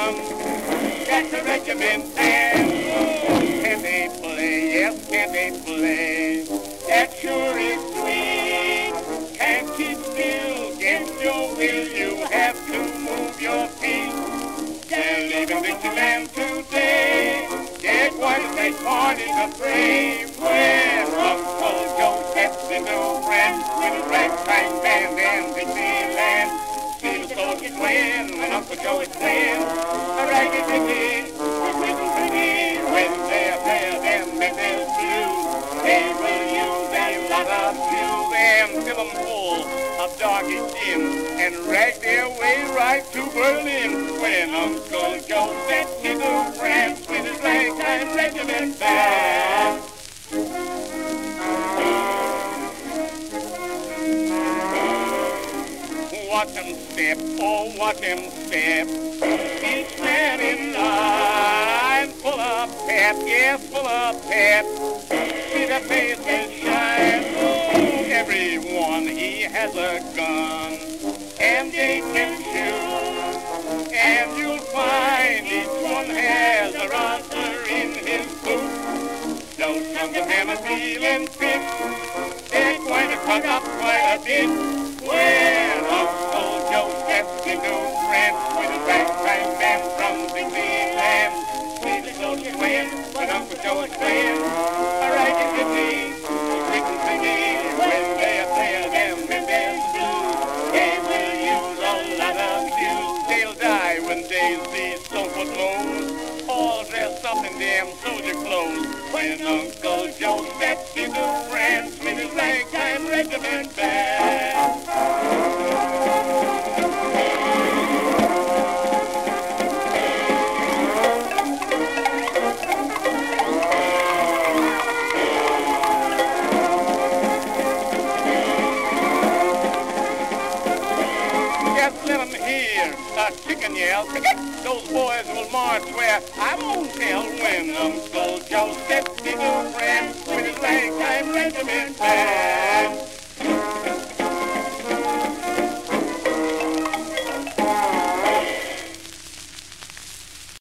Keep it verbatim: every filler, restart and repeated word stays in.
gun. That's a regiment band. Can they play? Yes, can they play? That sure is sweet. Can't keep still against your will. You have to move your feet. They're leaving Dixieland today. They're going to take part in the fray. Where Uncle Joe steps into France with his ragtime band and Dixieland. See the soldiers playing when Uncle Joe is playing a raggy-diggy, wiggle-wiggy. When they're playing them Memphis blues, they will use a lot of fuel and fill them full of doggy gin and rag their way right to Berlin. When Uncle Joe steps into France with his ragtime regiment band. Watch him step, oh watch him step. Each man in line, full of pep, yes, full of pep. See the faces shine, oh, everyone, he has a gun. And they can shoot, and you'll find each one has a rifle in his boot. Those sons of ham are feeling fit, they're going to cock up quite a bit. Well, Uncle Joe steps into France with his ragtime band from Dixieland. See the soldiers playing when Uncle Joe is playing a raggy-diggy, wiggle-wiggy. When they're playing them Memphis blues, they will use a lot of fuel. They'll die when they see Stone-Foot Lows, all dressed up in them soldier clothes. When Uncle Joe steps into France with his ragtime regiment band. Just let 'em hear a chicken yell. Those boys will march where I won't tell. When Uncle Joe steps into France with his ragtime regiment band.